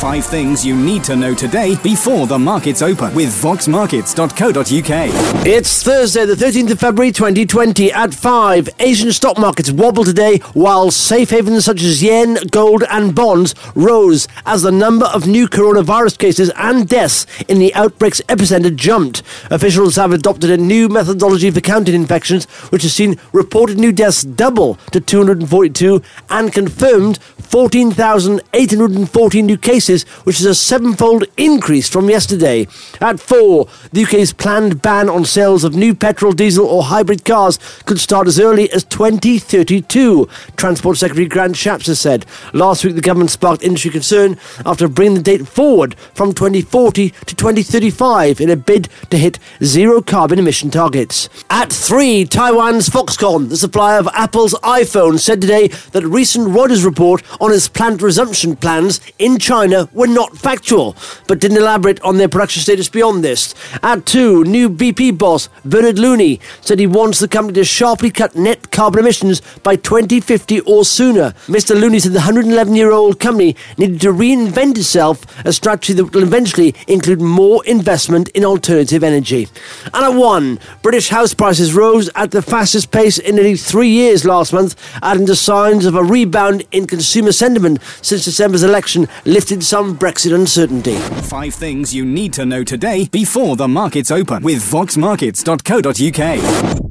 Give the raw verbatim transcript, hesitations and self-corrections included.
Five things you need to know today before the markets open with vox markets dot co dot uk. It's Thursday, the thirteenth of February twenty twenty. At five, Asian stock markets wobbled today while safe havens such as yen, gold and bonds rose as the number of new coronavirus cases and deaths in the outbreak's epicenter jumped. Officials have adopted a new methodology for counting infections, which has seen reported new deaths double to two hundred forty-two and confirmed fourteen thousand eight hundred fourteen new cases, which is a sevenfold increase from yesterday. At four, the U K's planned ban on sales of new petrol, diesel or hybrid cars could start as early as twenty thirty-two, Transport Secretary Grant Shapps has said. Last week, the government sparked industry concern after bringing the date forward from twenty forty to twenty thirty-five in a bid to hit zero carbon emission targets. At three, Taiwan's Foxconn, the supplier of Apple's iPhone, said today that a recent Reuters report on its plant resumption plans in China were not factual, but didn't elaborate on their production status beyond this. At two, new B P boss Bernard Looney said he wants the company to sharply cut net carbon emissions by twenty fifty or sooner. Mister Looney said the one hundred eleven-year-old company needed to reinvent itself, a strategy that will eventually include more investment in alternative energy. And at one, British house prices rose at the fastest pace in nearly three years last month, adding to signs of a rebound in consumer sentiment since December's election lifted some Brexit uncertainty. Five things you need to know today before the markets open with vox markets dot co dot uk.